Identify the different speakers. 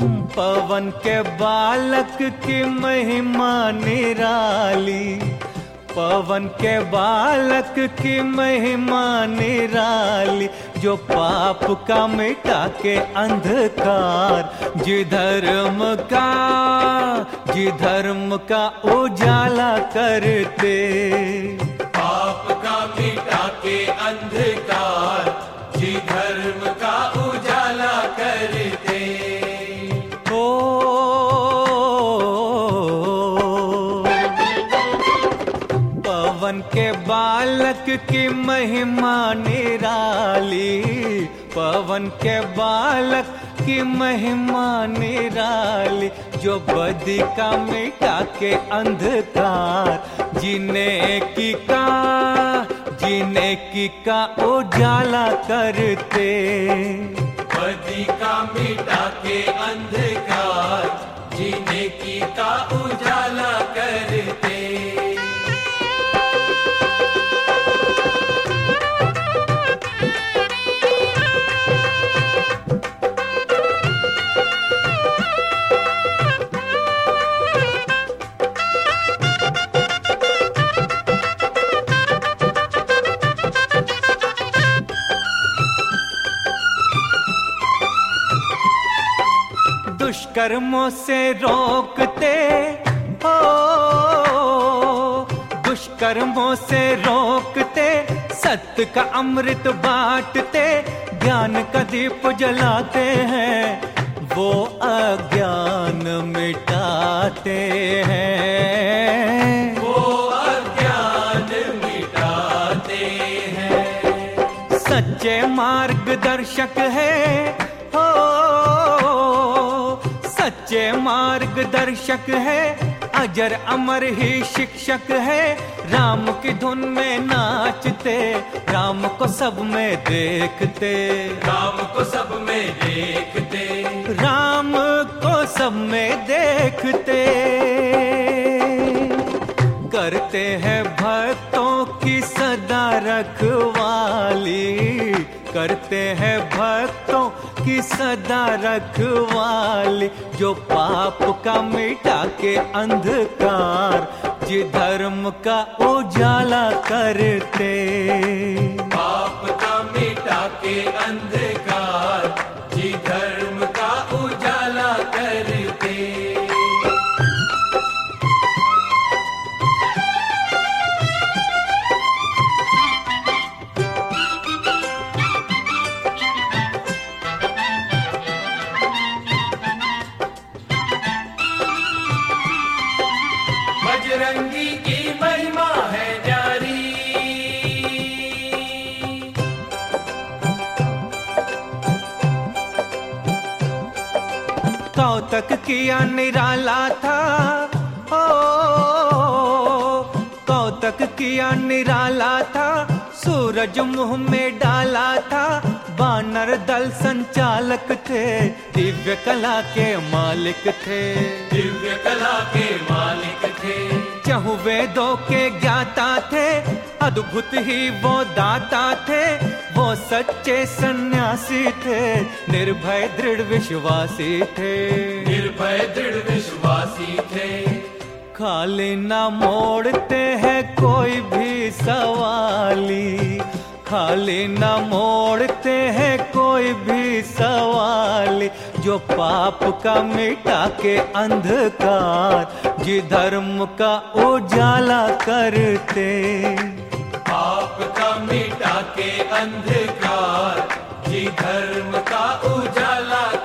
Speaker 1: पवन के बालक की महिमा निराली, पवन के बालक की महिमा निराली, जो पाप का मिटा के अंधकार, जी धर्म का उजाला करते।
Speaker 2: पाप का मिटा के अंधकार, जी धर्म का उजाला करते।
Speaker 1: पवन के बालक की महिमा निराली, पवन के बालक की महिमा निराली, जो बदी का मिटा के अंधकार, जीने की का उजाला करते।
Speaker 2: बदी का मिटा के अंधकार, जीने की का उजाला करते।
Speaker 1: दुष्कर्मों से रोकते हो, दुष्कर्मों से रोकते, सत्य का अमृत बांटते, ज्ञान का दीप जलाते हैं, वो अज्ञान मिटाते हैं,
Speaker 2: वो अज्ञान मिटाते हैं।
Speaker 1: सच्चे मार्गदर्शक है, सच्चे मार्गदर्शक है, अजर अमर ही शिक्षक है, राम की धुन में नाचते, राम को सब में देखते,
Speaker 2: राम को सब में देखते,
Speaker 1: राम को सब में देखते। करते हैं भक्तों की सदा रखवाली, करते हैं भक्तों की सदा रखवाली, जो पाप का मिटा के अंधकार, जी धर्म का उजाला करते।
Speaker 2: पाप का मिटा के अंधकार, जी धर्म का उजाला करते। बजरंगी की महिमा है न्यारी,
Speaker 1: कौतक किया निराला था, कौतक किया निराला था, सूरज मुंह में डाला था, बानर दल संचालक थे, दिव्य कला के मालिक थे,
Speaker 2: दिव्य कला के मालिक थे,
Speaker 1: चहुं वेदों के ज्ञाता थे, अद्भुत ही वो दाता थे, वो सच्चे सन्यासी थे, निर्भय दृढ़ विश्वासी थे,
Speaker 2: निर्भय दृढ़ विश्वासी थे।
Speaker 1: खाली ना मोड़ते हैं कोई भी सवाली, खाली ना मोड़ते हैं कोई भी सवाली, जो पाप का मिटा के अंधकार, जी धर्म का उजाला करते।
Speaker 2: पाप का मिटा के अंधकार, जी धर्म का उजाला